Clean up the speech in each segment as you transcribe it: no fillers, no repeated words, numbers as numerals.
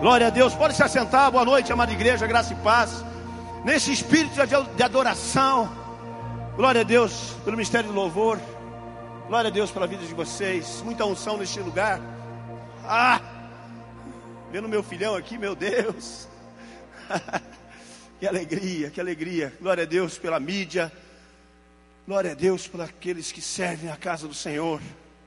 Glória a Deus, pode se assentar. Boa noite, amada igreja, graça e paz. Nesse espírito de adoração, glória a Deus pelo ministério do louvor. Glória a Deus pela vida de vocês. Muita unção neste lugar. Vendo meu filhão aqui, meu Deus. Que alegria, que alegria. Glória a Deus pela mídia. Glória a Deus por aqueles que servem a casa do Senhor.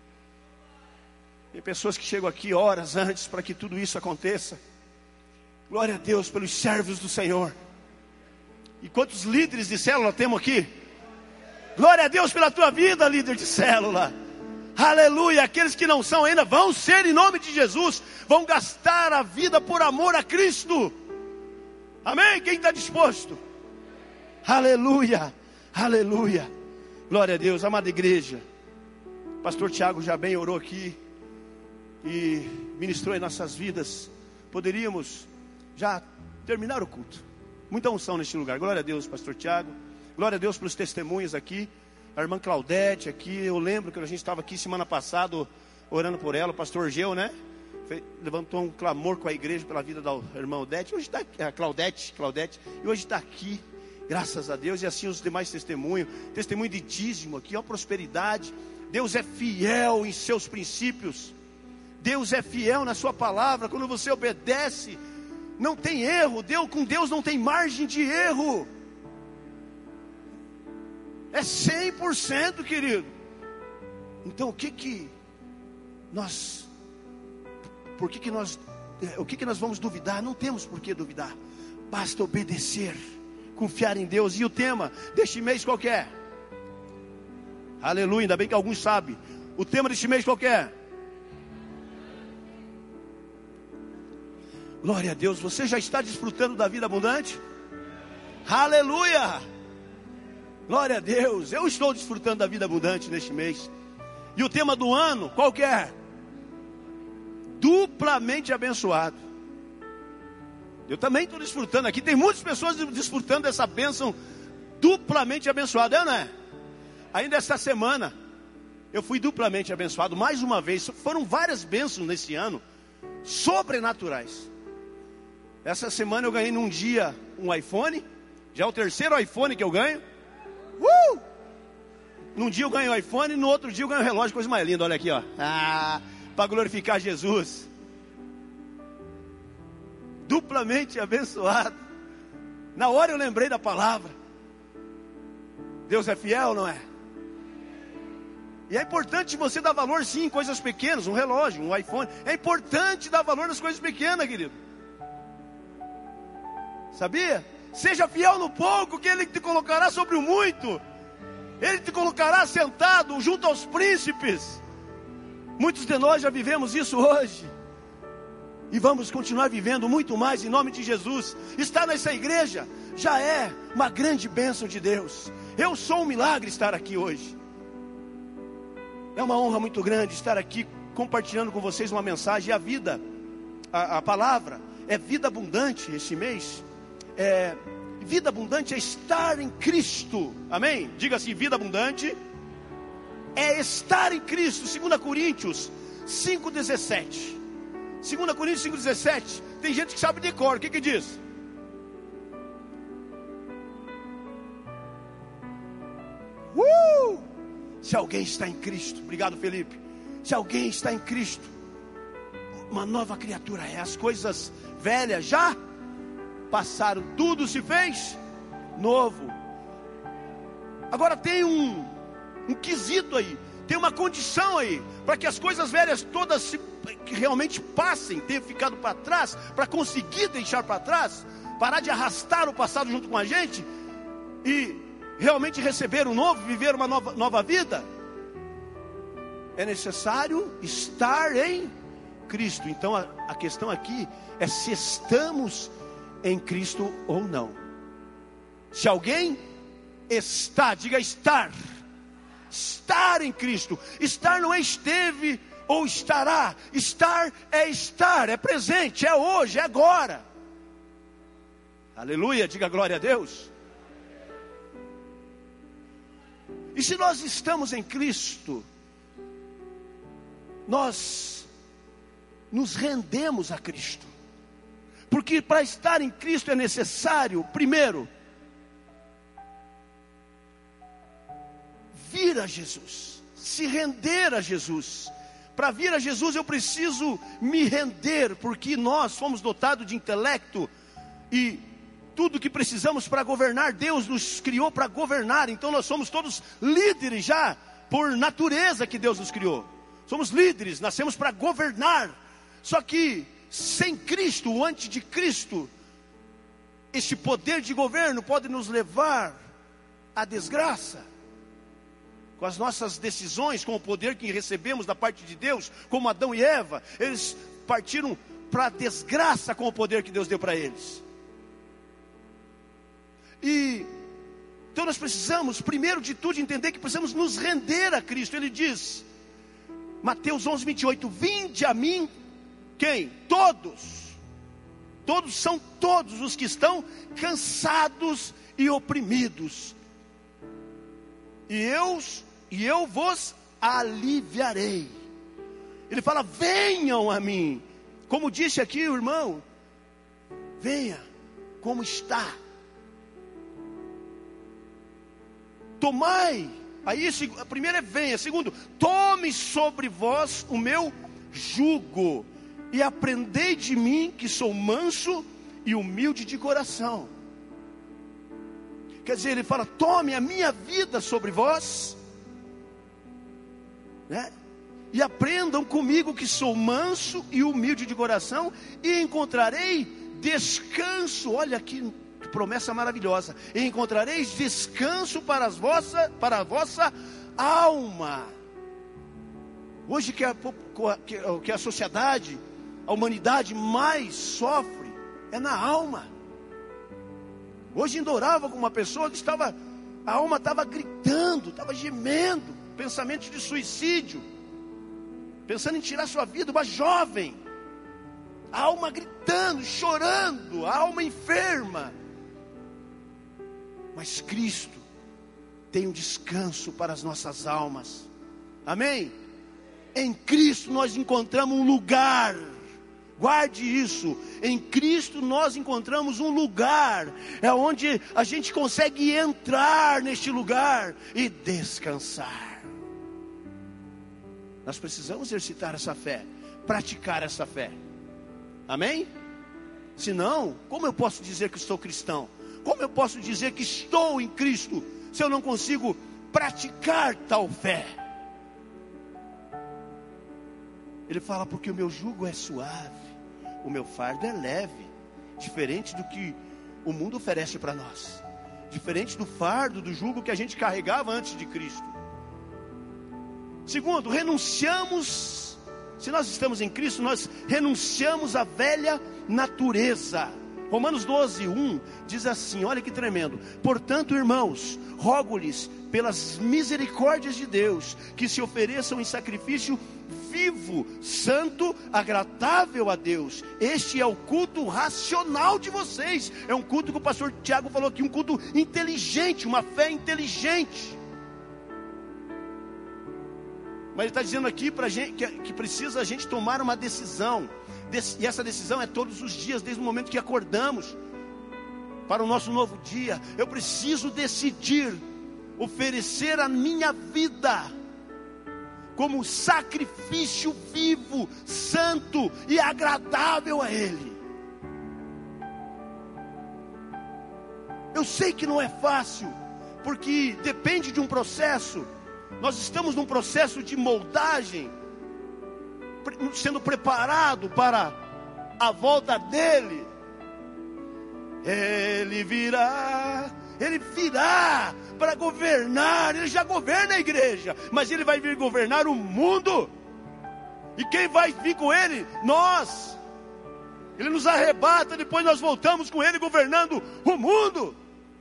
Tem pessoas que chegam aqui horas antes para que tudo isso aconteça. Glória a Deus pelos servos do Senhor. E quantos líderes de célula temos aqui? Glória a Deus pela tua vida, líder de célula. Aleluia. Aqueles que não são ainda vão ser em nome de Jesus. Vão gastar a vida por amor a Cristo. Amém? Quem está disposto? Aleluia. Aleluia. Glória a Deus. Amada igreja, pastor Tiago já bem orou aqui e ministrou em nossas vidas. Poderíamos já terminar o culto. Muita unção neste lugar. Glória a Deus, pastor Tiago. Glória a Deus pelos testemunhos aqui. A irmã Claudete aqui. Eu lembro que a gente estava aqui semana passada orando por ela. O pastor Geu, né? Levantou um clamor com a igreja pela vida da irmã Odete. Hoje está aqui, a Claudete. E hoje está aqui. Graças a Deus. E assim os demais testemunhos. Testemunho de dízimo aqui. Ó, prosperidade. Deus é fiel em seus princípios. Deus é fiel na sua palavra. Quando você obedece, não tem erro. Com Deus não tem margem de erro. É 100%, querido. Então o que nós vamos duvidar? Não temos por que duvidar. Basta obedecer, confiar em Deus. E o tema deste mês qual que é? Aleluia, ainda bem que alguns sabem. O tema deste mês qual que é? Glória a Deus. Você já está desfrutando da vida abundante? Aleluia. Glória a Deus. Eu estou desfrutando da vida abundante neste mês. E o tema do ano qual que é? Duplamente abençoado. Eu também estou desfrutando aqui. Tem muitas pessoas desfrutando dessa bênção duplamente abençoada, é ou não é? Ainda esta semana eu fui duplamente abençoado mais uma vez. Foram várias bênçãos nesse ano, sobrenaturais. Essa semana eu ganhei num dia um iPhone. Já é o terceiro iPhone que eu ganho. Num dia eu ganho o iPhone, no outro dia eu ganho o relógio, coisa mais linda. Olha aqui, ó. Para glorificar Jesus. Duplamente abençoado. Na hora eu lembrei da palavra. Deus é fiel, não é? E é importante você dar valor sim em coisas pequenas. Um relógio, um iPhone. É importante dar valor nas coisas pequenas, querido. Sabia? Seja fiel no pouco, que Ele te colocará sobre o muito. Ele te colocará sentado junto aos príncipes. Muitos de nós já vivemos isso hoje. E vamos continuar vivendo muito mais em nome de Jesus. Estar nessa igreja já é uma grande bênção de Deus. Eu sou um milagre estar aqui hoje. É uma honra muito grande estar aqui compartilhando com vocês uma mensagem. E a vida, a palavra é vida abundante esse mês. Vida abundante é estar em Cristo. Amém? Diga assim, vida abundante é estar em Cristo. 2 Coríntios 5,17. 2 Coríntios 5,17. Tem gente que sabe de cor. O que diz? Se alguém está em Cristo. Obrigado, Felipe. Se alguém está em Cristo, uma nova criatura é. As coisas velhas já passaram, tudo se fez novo. Agora tem um quesito aí, tem uma condição aí, para que as coisas velhas todas que realmente passem, tenham ficado para trás, para conseguir deixar para trás, parar de arrastar o passado junto com a gente, e realmente receber o novo, viver uma nova vida. É necessário estar em Cristo. Então a questão aqui é se estamos em Cristo ou não. Se alguém está, diga estar. Estar em Cristo. Estar não é esteve ou estará. Estar, é presente, é hoje, é agora. Aleluia, diga glória a Deus. E se nós estamos em Cristo, nós nos rendemos a Cristo. Porque para estar em Cristo é necessário, primeiro, vir a Jesus, se render a Jesus. Para vir a Jesus eu preciso me render, porque nós fomos dotados de intelecto e tudo que precisamos para governar. Deus nos criou para governar, então nós somos todos líderes já, por natureza que Deus nos criou. Somos líderes, nascemos para governar. Só que sem Cristo, o antes de Cristo, este poder de governo pode nos levar à desgraça. Com as nossas decisões, com o poder que recebemos da parte de Deus, como Adão e Eva, eles partiram para a desgraça com o poder que Deus deu para eles. E então nós precisamos, primeiro de tudo, entender que precisamos nos render a Cristo. Ele diz, Mateus 11, 28, vinde a mim, quem? Todos. Todos são todos os que estão cansados e oprimidos. E eu vos aliviarei. Ele fala, venham a mim. Como disse aqui o irmão, venha como está. Tomai. Aí a primeira é venha. Segundo, tome sobre vós o meu jugo e aprendei de mim, que sou manso e humilde de coração. Quer dizer, ele fala, tome a minha vida sobre vós, né? E aprendam comigo, que sou manso e humilde de coração, e encontrarei descanso. Olha que promessa maravilhosa. E encontrareis descanso para a vossa alma. Hoje que a sociedade, a humanidade mais sofre é na alma. Hoje endorava com uma pessoa que a alma estava gritando, estava gemendo, pensamentos de suicídio, pensando em tirar sua vida, uma jovem, a alma gritando, chorando, a alma enferma. Mas Cristo tem um descanso para as nossas almas, amém? Em Cristo nós encontramos um lugar. Guarde isso, em Cristo nós encontramos um lugar, é onde a gente consegue entrar neste lugar e descansar. Nós precisamos exercitar essa fé, praticar essa fé, amém? Senão, como eu posso dizer que sou cristão? Como eu posso dizer que estou em Cristo, se eu não consigo praticar tal fé? Ele fala, porque o meu jugo é suave, o meu fardo é leve, diferente do que o mundo oferece para nós, diferente do fardo, do jugo que a gente carregava antes de Cristo. Segundo, renunciamos, se nós estamos em Cristo, nós renunciamos à velha natureza. Romanos 12, 1 diz assim, olha que tremendo: portanto, irmãos, rogo-lhes pelas misericórdias de Deus, que se ofereçam em sacrifício vivo, santo, agradável a Deus. Este é o culto racional de vocês. É um culto que o pastor Tiago falou aqui, um culto inteligente, uma fé inteligente. Mas ele está dizendo aqui para a gente que precisa a gente tomar uma decisão. E essa decisão é todos os dias, desde o momento que acordamos para o nosso novo dia. Eu preciso decidir oferecer a minha vida como sacrifício vivo, santo e agradável a Ele. Eu sei que não é fácil, porque depende de um processo. Nós estamos num processo de moldagem, sendo preparado para a volta dele. Ele virá para governar. Ele já governa a igreja, mas ele vai vir governar o mundo. E quem vai vir com ele? Nós. Ele nos arrebata, depois nós voltamos com ele governando o mundo.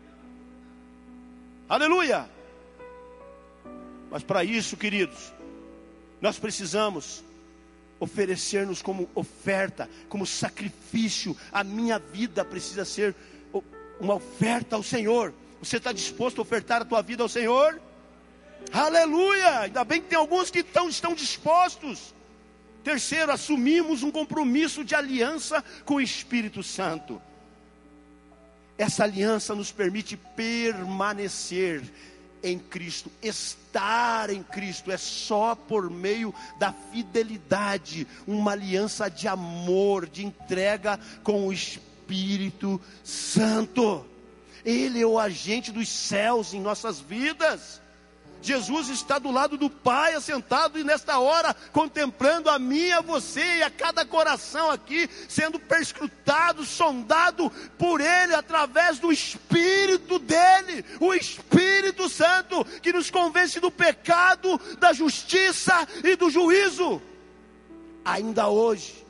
Aleluia. Mas para isso, queridos, nós precisamos oferecer-nos como oferta, como sacrifício. A minha vida precisa ser uma oferta ao Senhor. Você está disposto a ofertar a tua vida ao Senhor? Aleluia! Ainda bem que tem alguns que estão dispostos. Terceiro, assumimos um compromisso de aliança com o Espírito Santo. Essa aliança nos permite permanecer em Cristo. Estar em Cristo é só por meio da fidelidade, uma aliança de amor, de entrega com o Espírito Santo. Ele é o agente dos céus em nossas vidas. Jesus está do lado do Pai, assentado, e nesta hora, contemplando a mim, a você e a cada coração aqui, sendo perscrutado, sondado por Ele, através do Espírito dEle, o Espírito Santo, que nos convence do pecado, da justiça e do juízo. Ainda hoje,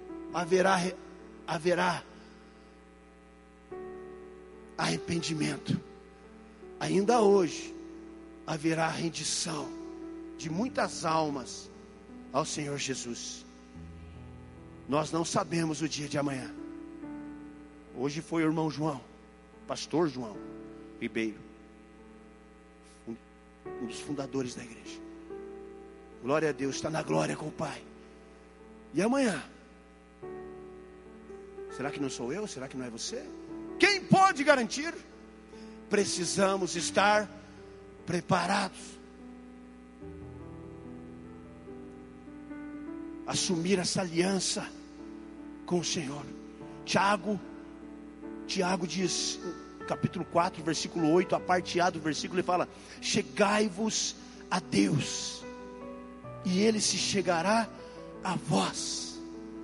haverá arrependimento. Ainda hoje, haverá rendição de muitas almas ao Senhor Jesus. Nós não sabemos o dia de amanhã. Hoje foi o irmão João, pastor João Ribeiro, um dos fundadores da igreja. Glória a Deus, está na glória com o Pai. E amanhã? Será que não sou eu? Será que não é você? Quem pode garantir? Precisamos estar preparados. Assumir essa aliança com o Senhor. Tiago diz, capítulo 4, versículo 8, a parte A do versículo, ele fala: chegai-vos a Deus, e Ele se chegará a vós.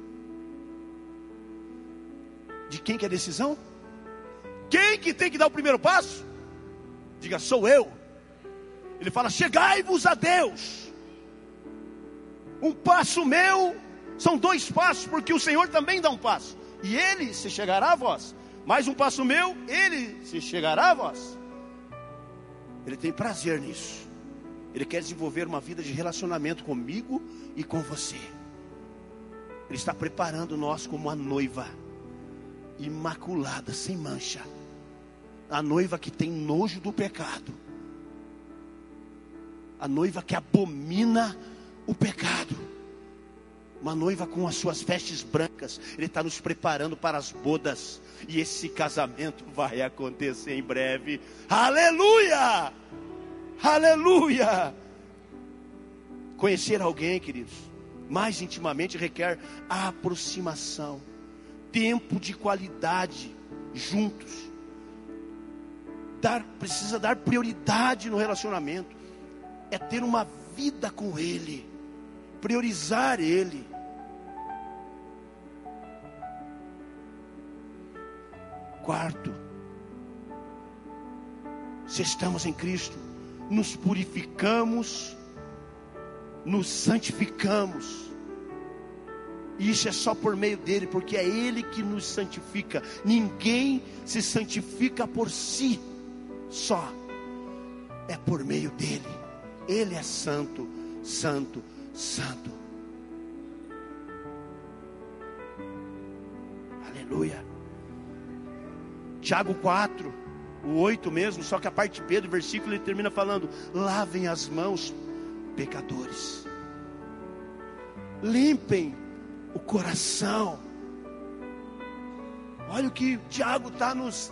De quem que é a decisão? Quem que tem que dar o primeiro passo? Diga: sou eu. Ele fala: chegai-vos a Deus. Um passo meu, são dois passos, porque o Senhor também dá um passo, e Ele se chegará a vós. Mais um passo meu, Ele se chegará a vós. Ele tem prazer nisso. Ele quer desenvolver uma vida de relacionamento comigo e com você. Ele está preparando nós como a noiva imaculada, sem mancha. A noiva que tem nojo do pecado. A noiva que abomina o pecado. Uma noiva com as suas vestes brancas. Ele está nos preparando para as bodas. E esse casamento vai acontecer em breve. Aleluia! Aleluia! Conhecer alguém, queridos, mais intimamente, requer aproximação, tempo de qualidade juntos. Precisa dar prioridade no relacionamento. É ter uma vida com Ele, priorizar Ele. Quarto, se estamos em Cristo, nos purificamos, nos santificamos. E isso é só por meio dele, porque é Ele que nos santifica. Ninguém se santifica por si só, é por meio dele. Ele é santo, santo, santo. Aleluia. Tiago 4, o 8 mesmo, só que a parte B do versículo ele termina falando: lavem as mãos, pecadores. Limpem o coração. Olha o que Tiago está nos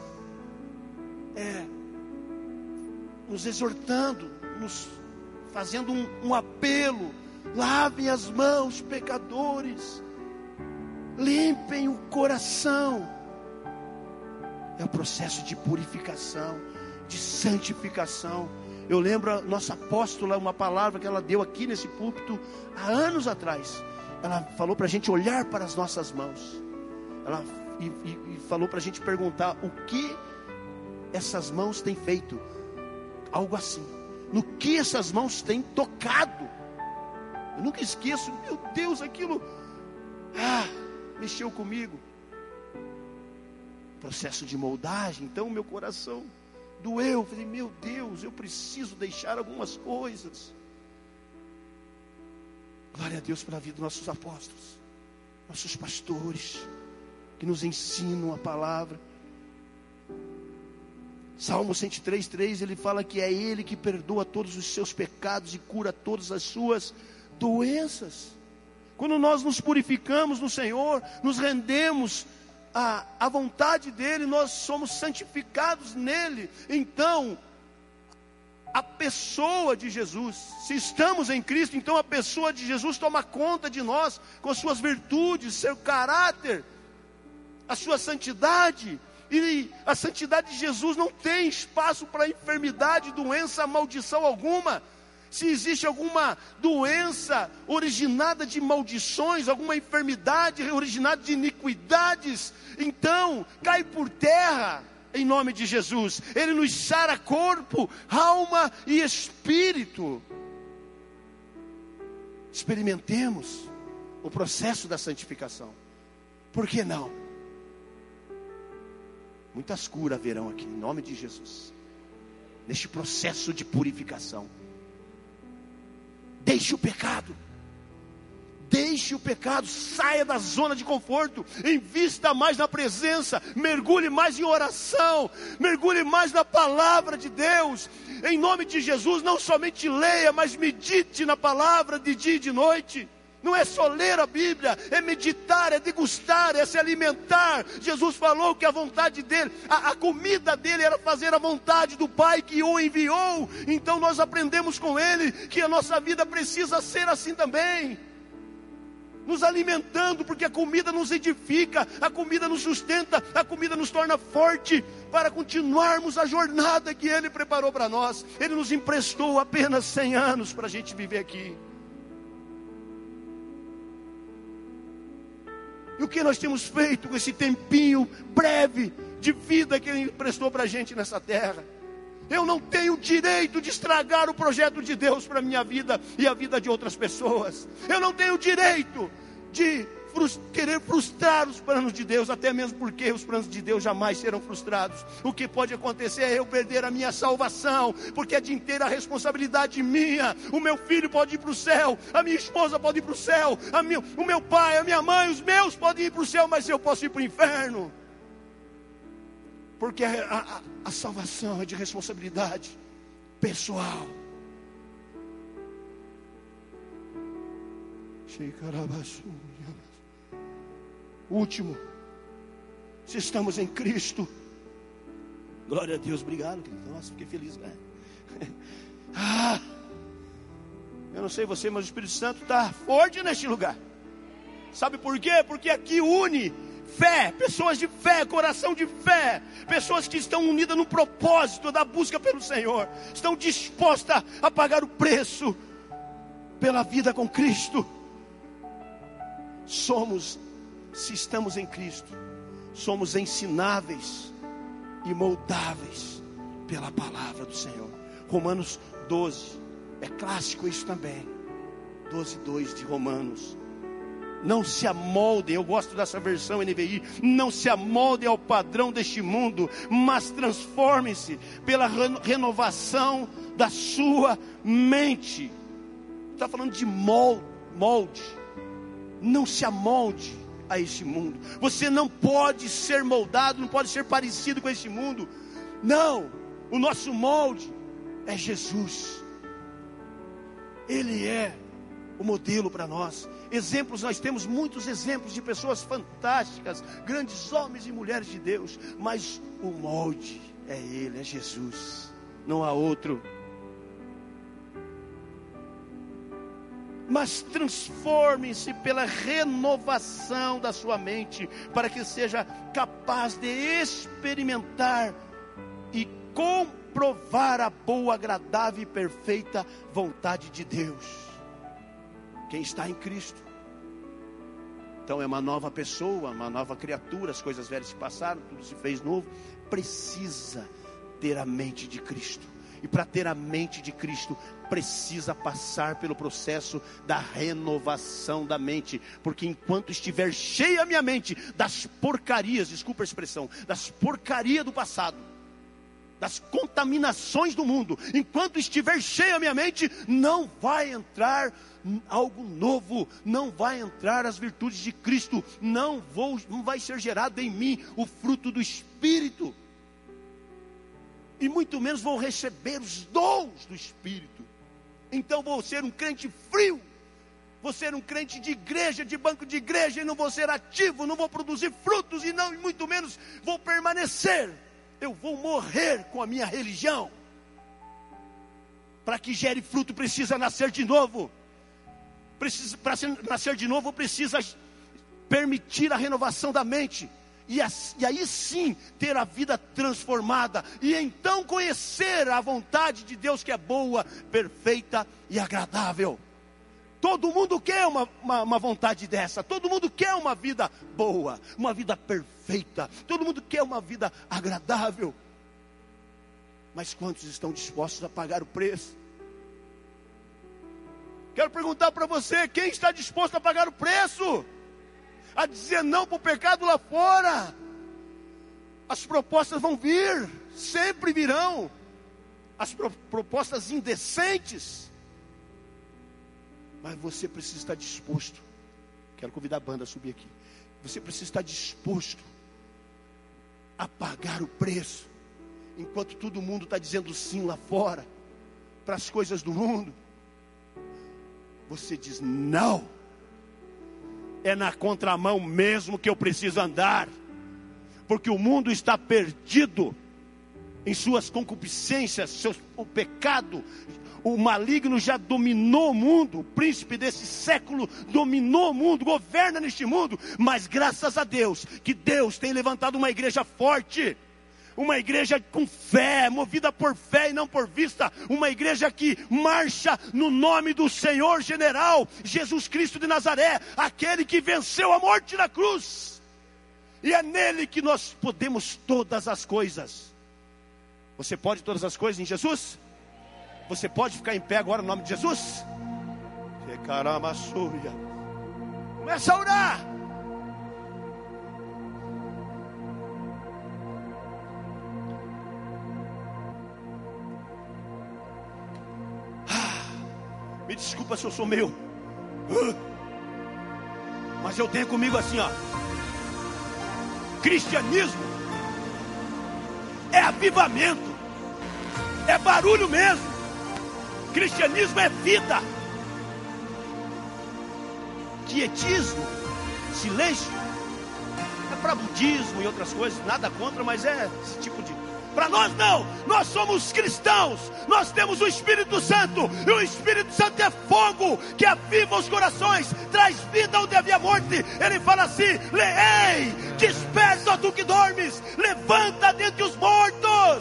exortando, nos fazendo um apelo. Lavem as mãos, pecadores. Limpem o coração. É o processo de purificação, de santificação. Eu lembro a nossa apóstola, uma palavra que ela deu aqui nesse púlpito há anos atrás. Ela falou para a gente olhar para as nossas mãos. Ela falou para a gente perguntar o que essas mãos têm feito. Algo assim. No que essas mãos têm tocado. Eu nunca esqueço, meu Deus, aquilo mexeu comigo. Processo de moldagem. Então meu coração doeu. Eu falei: meu Deus, eu preciso deixar algumas coisas. Glória a Deus pela vida dos nossos apóstolos, nossos pastores, que nos ensinam a palavra. Salmo 103:3, ele fala que é Ele que perdoa todos os seus pecados e cura todas as suas doenças. Quando nós nos purificamos no Senhor, nos rendemos à vontade dEle, nós somos santificados nele. Então, a pessoa de Jesus, se estamos em Cristo, então a pessoa de Jesus toma conta de nós, com as suas virtudes, seu caráter, a sua santidade. E a santidade de Jesus não tem espaço para enfermidade, doença, maldição alguma. Se existe alguma doença originada de maldições, alguma enfermidade originada de iniquidades, então cai por terra em nome de Jesus. Ele nos sara corpo, alma e espírito. Experimentemos o processo da santificação. Por que não? Muitas curas haverão aqui, em nome de Jesus. Neste processo de purificação. Deixe o pecado. Deixe o pecado, saia da zona de conforto, invista mais na presença, mergulhe mais em oração, mergulhe mais na palavra de Deus. Em nome de Jesus, não somente leia, mas medite na palavra de dia e de noite. Não é só ler a Bíblia, é meditar, é degustar, é se alimentar. Jesus falou que a vontade dele, a comida dele era fazer a vontade do Pai que o enviou. Então nós aprendemos com ele que a nossa vida precisa ser assim também. Nos alimentando, porque a comida nos edifica, a comida nos sustenta, a comida nos torna forte para continuarmos a jornada que Ele preparou para nós. Ele nos emprestou apenas 100 anos para a gente viver aqui. E o que nós temos feito com esse tempinho breve de vida que Ele emprestou para a gente nessa terra? Eu não tenho direito de estragar o projeto de Deus para a minha vida e a vida de outras pessoas. Eu não tenho direito de querer frustrar os planos de Deus, até mesmo porque os planos de Deus jamais serão frustrados. O que pode acontecer é eu perder a minha salvação, porque é de inteira responsabilidade minha. O meu filho pode ir para o céu, a minha esposa pode ir para o céu, o meu pai, a minha mãe, os meus podem ir para o céu, mas eu posso ir para o inferno. Porque a salvação é de responsabilidade pessoal. Último, se estamos em Cristo, glória a Deus, obrigado, querido. Nossa, fiquei feliz, né? Eu não sei você, mas o Espírito Santo está forte neste lugar. Sabe por quê? Porque aqui une fé, pessoas de fé, coração de fé, pessoas que estão unidas no propósito da busca pelo Senhor, estão dispostas a pagar o preço pela vida com Cristo. Se estamos em Cristo, somos ensináveis e moldáveis pela palavra do Senhor. Romanos 12, é clássico isso também. 12:2 de Romanos. Não se amoldem, eu gosto dessa versão NVI, não se amoldem ao padrão deste mundo, mas transformem-se pela renovação da sua mente. Está falando de molde. Não se amolde a este mundo. Você não pode ser moldado, não pode ser parecido com este mundo. Não, o nosso molde é Jesus. Ele é o modelo para nós. Exemplos, nós temos muitos exemplos de pessoas fantásticas, grandes homens e mulheres de Deus, mas o molde é Ele, é Jesus, não há outro. Mas transformem-se pela renovação da sua mente, para que seja capaz de experimentar e comprovar a boa, agradável e perfeita vontade de Deus. Quem está em Cristo, então é uma nova pessoa, uma nova criatura. As coisas velhas se passaram, tudo se fez novo. Precisa ter a mente de Cristo. E para ter a mente de Cristo, precisa passar pelo processo da renovação da mente. Porque enquanto estiver cheia a minha mente das porcarias, desculpa a expressão, das porcarias do passado, das contaminações do mundo, enquanto estiver cheia a minha mente, não vai entrar algo novo, não vai entrar as virtudes de Cristo, não vai ser gerado em mim o fruto do Espírito. E muito menos vou receber os dons do Espírito. Então vou ser um crente frio, vou ser um crente de igreja, de banco de igreja, e não vou ser ativo, não vou produzir frutos, e não, muito menos vou permanecer. Eu vou morrer com a minha religião. Para que gere fruto, precisa nascer de novo. Para nascer de novo, precisa permitir a renovação da mente. E aí sim, ter a vida transformada. E então conhecer a vontade de Deus, que é boa, perfeita e agradável. Todo mundo quer uma vontade dessa. Todo mundo quer uma vida boa, uma vida perfeita. Todo mundo quer uma vida agradável. Mas quantos estão dispostos a pagar o preço? Quero perguntar para você, quem está disposto a pagar o preço? A dizer não para o pecado lá fora? As propostas vão vir, sempre virão. As propostas indecentes. Mas você precisa estar disposto. Quero convidar a banda a subir aqui. Você precisa estar disposto a pagar o preço. Enquanto todo mundo está dizendo sim lá fora, para as coisas do mundo, você diz não. É na contramão mesmo que eu preciso andar. Porque o mundo está perdido em suas concupiscências, o pecado. O maligno já dominou o mundo. O príncipe desse século dominou o mundo, governa neste mundo. Mas graças a Deus, que Deus tem levantado uma igreja forte. Uma igreja com fé, movida por fé e não por vista. Uma igreja que marcha no nome do Senhor general, Jesus Cristo de Nazaré. Aquele que venceu a morte na cruz. E é nele que nós podemos todas as coisas. Você pode todas as coisas em Jesus? Você pode ficar em pé agora no nome de Jesus? Começa a orar. Me desculpa se eu sou meio, mas eu tenho comigo assim, ó. Cristianismo é avivamento, é barulho mesmo. Cristianismo é vida. Quietismo, silêncio, é para budismo e outras coisas, nada contra, mas é esse tipo de... Para nós não, nós somos cristãos, nós temos o Espírito Santo, e o Espírito Santo é fogo, que aviva os corações, traz vida onde havia morte. Ele fala assim: ei, desperta tu que dormes, levanta dentre os mortos.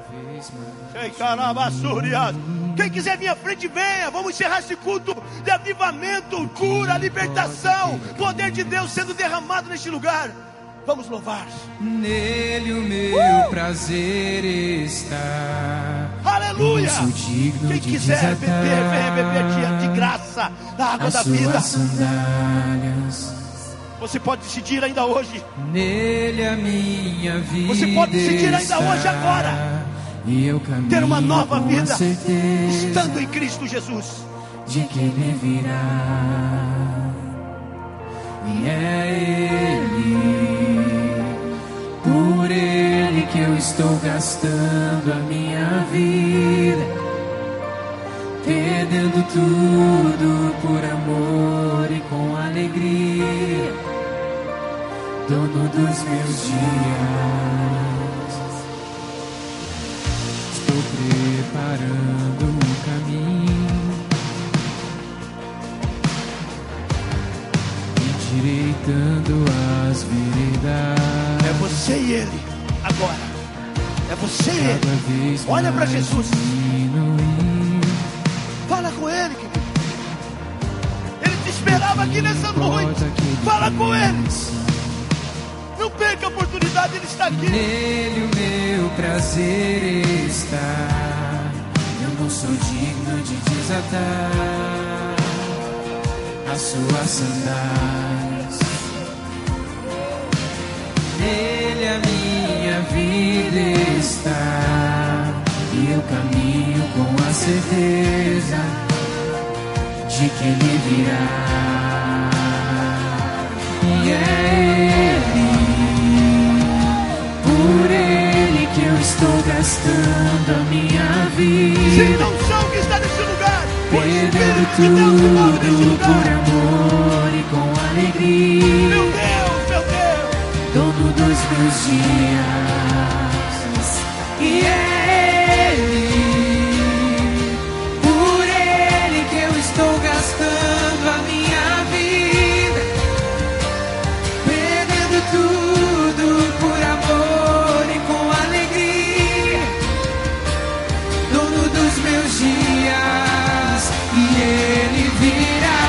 Quem quiser vir à frente, venha. Vamos encerrar esse culto de avivamento, cura, libertação, poder de Deus sendo derramado neste lugar. Vamos louvar. Nele o meu prazer está. Aleluia. Quem quiser beber, venha beber de graça da água da vida. Sandálias. Você pode decidir ainda hoje. Nele a minha vida. Você pode decidir ainda hoje, agora. E eu caminho ter uma nova com vida, a certeza estando em Cristo Jesus. De que Ele virá. E é Ele, por Ele que eu estou gastando a minha vida, perdendo tudo por amor e com alegria, dono dos meus dias. Estou preparando um caminho, endireitando as veredas. É você e Ele, agora. É você e Ele. Olha para Jesus. Fala com Ele, querido. Ele te esperava aqui nessa noite. Fala com Ele. Não perca a oportunidade, Ele está aqui. Nele o meu prazer está. Eu não sou digno de desatar as suas sandálias. Nele a minha vida está, e eu caminho com a certeza de que Ele virá. E é Ele, por Ele que eu estou gastando a minha vida. Sinta o som que está nesse lugar. perdendo tudo por amor e com alegria. Meu Deus, meu Deus. Dono dos meus dias, e é Ele, por Ele que eu estou gastando a minha vida, perdendo tudo por amor e com alegria. Dono dos meus dias, e Ele virá,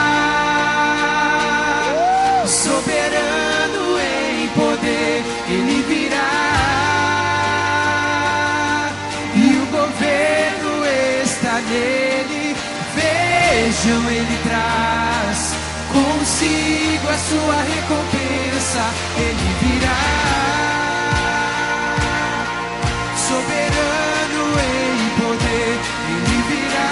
soberano em poder, Ele virá, e o governo está nele. Vejam, Ele traz consigo a sua recompensa, Ele virá, soberano em poder, Ele virá,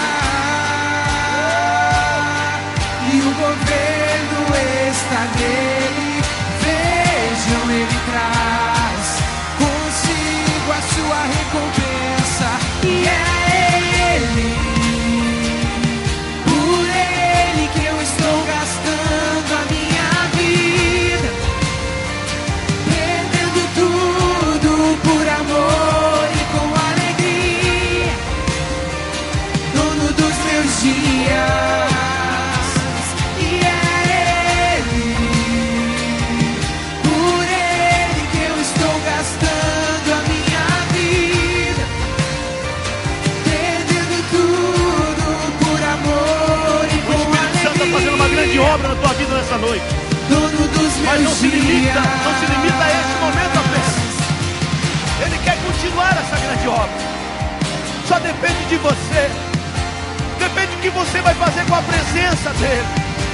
e o governo está nele. Vejam, Ele traz consigo a sua recompensa, e é Ele, por Ele que eu estou gastando a minha vida, perdendo tudo por amor e com alegria. Dono dos meus dias, e é Ele, por Ele que eu estou gastando a minha vida, perdendo tudo por amor e O com Espírito Santo está fazendo uma grande alegria. obra na tua vida nessa noite. Dono dos Mas não meus se limita dias, a esse momento apenas. Ele quer continuar essa grande obra. Só depende de você. Depende do que você vai fazer com a presença dele.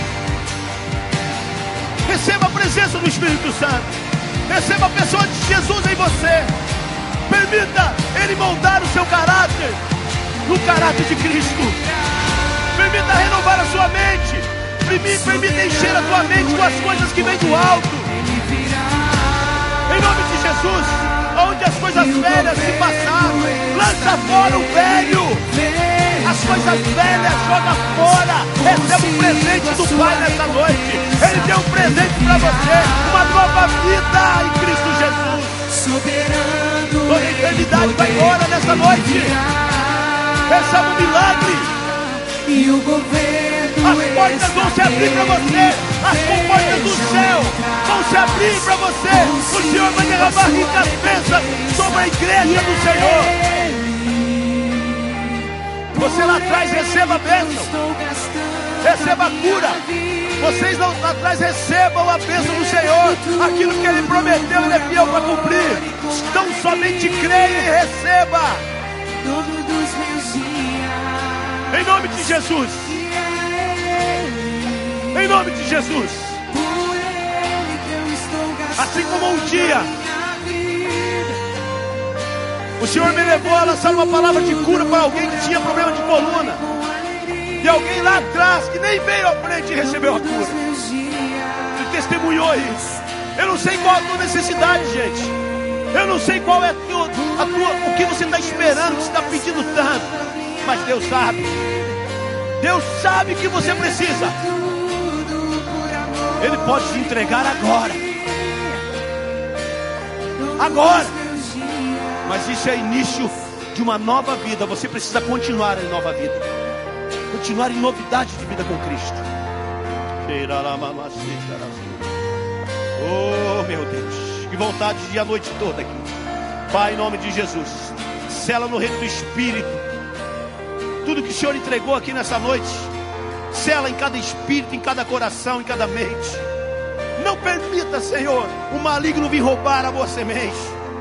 Receba a presença do Espírito Santo. Receba a pessoa de Jesus em você. Permita ele moldar o seu caráter no caráter de Cristo. Permita renovar a sua mente. Permita encher a tua mente com as coisas que vêm do alto. Ele virá, Em nome de Jesus, onde as coisas velhas se passaram, lança fora o velho. As coisas velhas joga fora. Receba um presente do Pai nessa noite. Ele tem um presente para você, uma nova vida em Cristo Jesus. soberano, Toda a eternidade vai embora nessa noite. Receba um milagre. e o governo As portas vão se abrir para você. As portas do céu vão se abrir para você. O Senhor vai derramar ricas bênçãos sobre a igreja do Senhor. Você lá atrás receba a bênção. Receba a cura. Vocês lá atrás recebam a bênção do Senhor. Aquilo que Ele prometeu, Ele é fiel para cumprir. Então somente creia e receba. Dono dos meus dias, Em nome de Jesus. Em nome de Jesus. por Ele que eu estou gastando Assim como um dia a minha vida. o Senhor me levou a lançar uma palavra de cura para alguém que tinha problema de coluna. E alguém lá atrás que nem veio à frente e recebeu a cura. E testemunhou isso. Eu não sei qual é a tua necessidade, gente. Eu não sei qual é o que você está esperando, o que você está pedindo tanto. Mas Deus sabe. Deus sabe que você precisa. Ele pode te entregar agora. Agora. Mas isso é início de uma nova vida. Você precisa continuar em nova vida. Continuar em novidade de vida com Cristo. Oh, meu Deus. Que vontade de ir a noite toda aqui. Pai, em nome de Jesus. Sela no reino do Espírito. Tudo que o Senhor entregou aqui nessa noite. Sela em cada espírito, em cada coração, em cada mente. Não permita, Senhor, o maligno vir roubar a boa semente.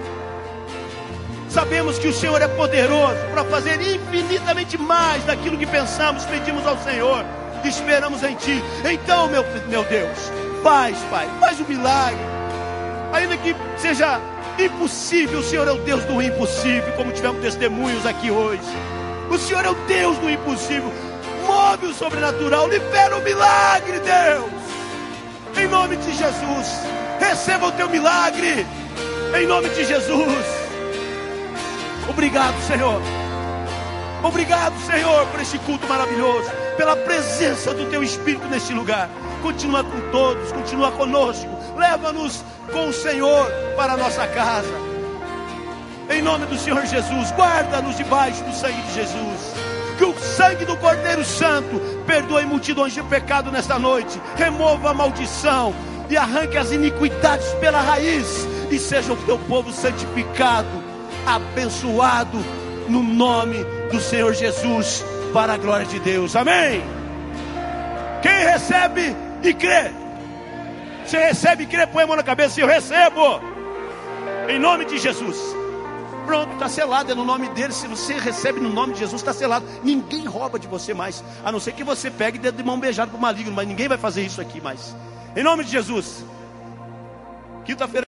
Sabemos que o Senhor é poderoso para fazer infinitamente mais daquilo que pensamos, pedimos ao Senhor, esperamos em Ti. Então, meu Deus, faz, Pai, faz um milagre. Ainda que seja impossível, o Senhor é o Deus do impossível, como tivemos testemunhos aqui hoje. O Senhor é o Deus do impossível. Move o sobrenatural, libera o milagre, Deus. Em nome de Jesus, receba o Teu milagre. Em nome de Jesus. Obrigado, Senhor. Obrigado, Senhor, por esse culto maravilhoso, pela presença do Teu Espírito neste lugar. Continua com todos, continua conosco. Leva-nos com o Senhor para a nossa casa. Em nome do Senhor Jesus, guarda-nos debaixo do sangue de Jesus. Que o sangue do Cordeiro Santo perdoe multidões de pecado nesta noite. Remova a maldição e arranque as iniquidades pela raiz. E seja o Teu povo santificado, abençoado, no nome do Senhor Jesus, para a glória de Deus. Amém. Quem recebe e crê? Você recebe e crê, põe a mão na cabeça. Eu recebo, em nome de Jesus. Pronto, está selado, é no nome dele. Se você recebe no nome de Jesus, está selado. Ninguém rouba de você mais, a não ser que você pegue dedo de mão beijada para o maligno. Mas ninguém vai fazer isso aqui mais, em nome de Jesus. Quinta-feira